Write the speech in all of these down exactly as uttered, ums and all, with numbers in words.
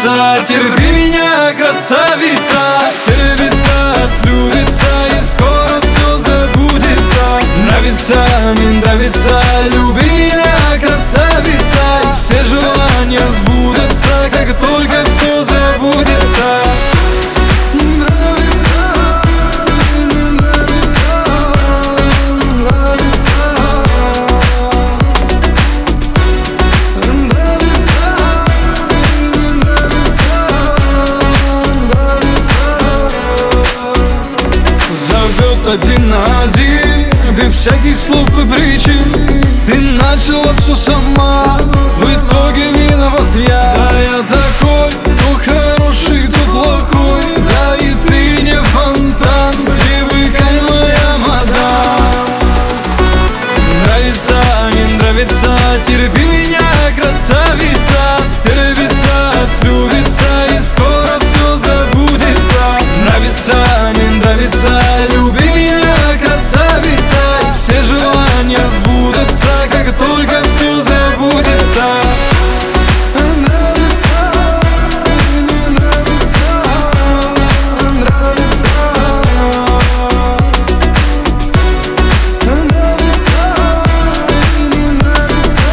нравится, терпи меня, красавица. Слюбится, слюбится и скоро все забудется. Нравится, не нравится, люби меня, красавица. И все желания сбудутся, как только все забудется. Один на один, без всяких слов и причин. Ты начала все сама, в итоге виноват я. Да я такой, то хороший, то плохой. Да и ты не фонтан, привыкай, моя мадам. Нравится, не нравится, терпи меня, красавица. Слюбится, слюбится и скоро все забудется. Нравится, не нравится, люби меня, красавица. И все желания сбудутся, как только все забудется. Нравится, не нравится, нравится. Нравится, не нравится,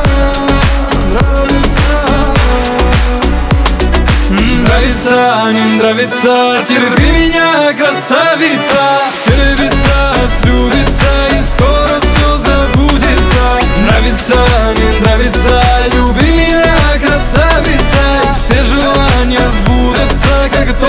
нравится. Нравится, не нравится, терпи меня, красавица. Слюбится, слюбится и скоро все забудется. Нравится, не нравится, люби меня, красавица. И все желания сбудутся, как